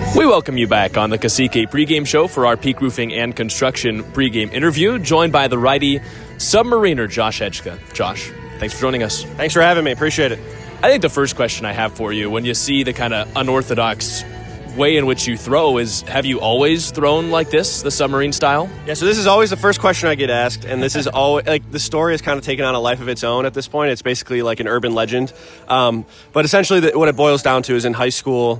We welcome you back on the Cacique pregame show for our Peak Roofing and Construction pregame interview, joined by the righty submariner Josh Hedgka. Josh, thanks for joining us. Thanks for having me. Appreciate it. I think the first question I have for you, when you see the kind of unorthodox way in which you throw, is have you always thrown like this, the submarine style? Yeah, so this is always the first question I get asked, and this is always, like, the story has kind of taken on a life of its own at this point. It's basically like an urban legend. But essentially what it boils down to is in high school,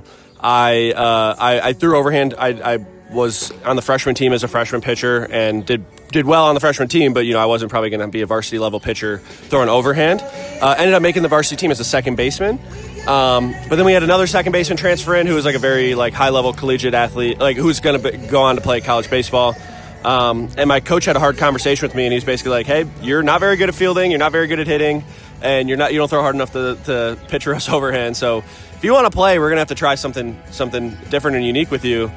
I threw overhand. I was on the freshman team as a freshman pitcher and did well on the freshman team, but I wasn't probably going to be a varsity level pitcher throwing overhand. Ended up making the varsity team as a second baseman. But then we had another second baseman transfer in who was like a very high level collegiate athlete, who's going to go on to play college baseball. And my coach had a hard conversation with me, and he was basically like, "Hey, you're not very good at fielding, you're not very good at hitting, and you don't throw hard enough to pitcher us overhand. So if you want to play, we're going to have to try something different and unique with you."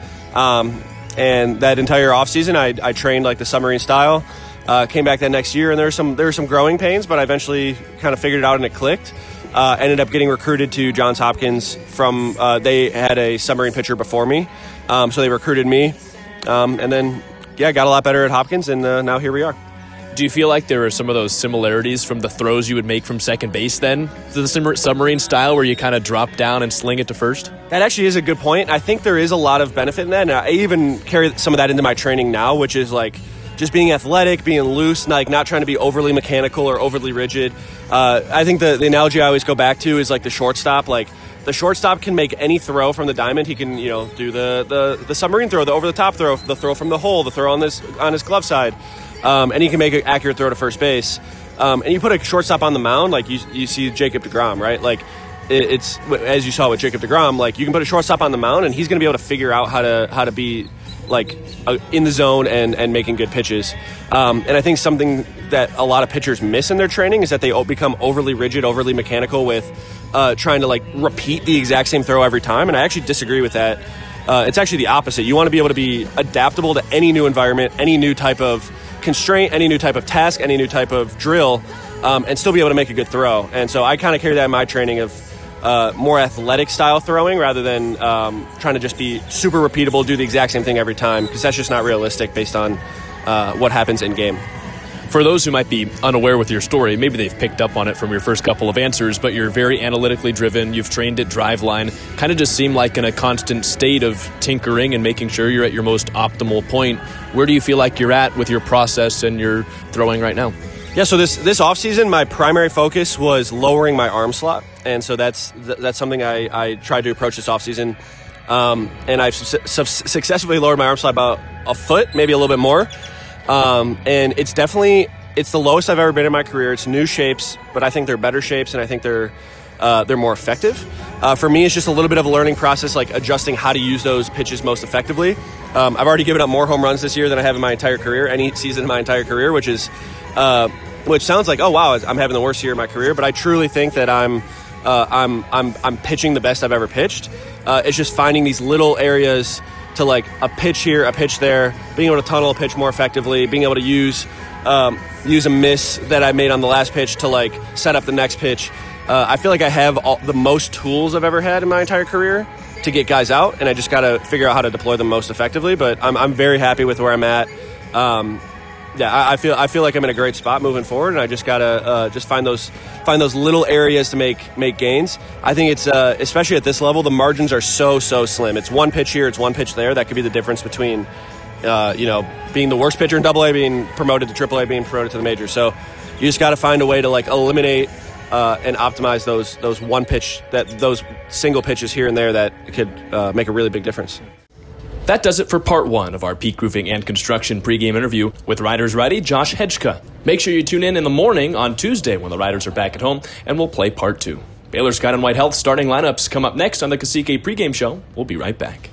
And that entire offseason, I trained like the submarine style. Came back that next year, and there were some growing pains, but I eventually kind of figured it out and it clicked. Ended up getting recruited to Johns Hopkins from they had a submarine pitcher before me, so they recruited me, and then got a lot better at Hopkins, and now here we are. Do you feel like there are some of those similarities from the throws you would make from second base then to the submarine style where you kind of drop down and sling it to first? That actually is a good point. I think there is a lot of benefit in that, and I even carry some of that into my training now, which is just being athletic, being loose, not trying to be overly mechanical or overly rigid. I think the analogy I always go back to is the shortstop. The shortstop can make any throw from the diamond. He can do the submarine throw, the over the top throw, the throw from the hole, the throw on his glove side. And he can make an accurate throw to first base. And you put a shortstop on the mound, you see Jacob deGrom, right? It's as you saw with Jacob deGrom, you can put a shortstop on the mound, and he's going to be able to figure out how to be in the zone and making good pitches. And I think something that a lot of pitchers miss in their training is that they become overly rigid, overly mechanical with trying to repeat the exact same throw every time. And I actually disagree with that. It's actually the opposite. You want to be able to be adaptable to any new environment, any new type of constraint, any new type of task, any new type of drill, and still be able to make a good throw. And so I kind of carry that in my training of more athletic style throwing rather than trying to just be super repeatable, do the exact same thing every time, because that's just not realistic based on what happens in game. For those who might be unaware with your story, maybe they've picked up on it from your first couple of answers, but you're very analytically driven. You've trained at Driveline. Kind of just seem like in a constant state of tinkering and making sure you're at your most optimal point. Where do you feel like you're at with your process and your throwing right now? Yeah, so this offseason, my primary focus was lowering my arm slot. And so that's something I tried to approach this offseason. And I've successfully lowered my arm slot about a foot, maybe a little bit more. And it's the lowest I've ever been in my career. It's new shapes, but I think they're better shapes, and I think they're more effective. For me, it's just a little bit of a learning process, adjusting how to use those pitches most effectively. I've already given up more home runs this year than I have in my entire career, any season in my entire career, which sounds like, oh wow, I'm having the worst year of my career. But I truly think that I'm pitching the best I've ever pitched. It's just finding these little areas to a pitch here, a pitch there, being able to tunnel a pitch more effectively, being able to use a miss that I made on the last pitch to set up the next pitch. I feel like I have the most tools I've ever had in my entire career to get guys out, and I just got to figure out how to deploy them most effectively. But I'm very happy with where I'm at. I feel like I'm in a great spot moving forward, and I just gotta just find those little areas to make gains. I think it's especially at this level, the margins are so slim. It's one pitch here, it's one pitch there. That could be the difference between being the worst pitcher in AA, being promoted to AAA, being promoted to the majors. So you just got to find a way to eliminate and optimize those single pitches here and there that could make a really big difference. That does it for part one of our Peak Roofing and Construction pregame interview with Riders righty Josh Hedgka. Make sure you tune in the morning on Tuesday when the Riders are back at home, and we'll play part two. Baylor Scott and White Health starting lineups come up next on the Cacique pregame show. We'll be right back.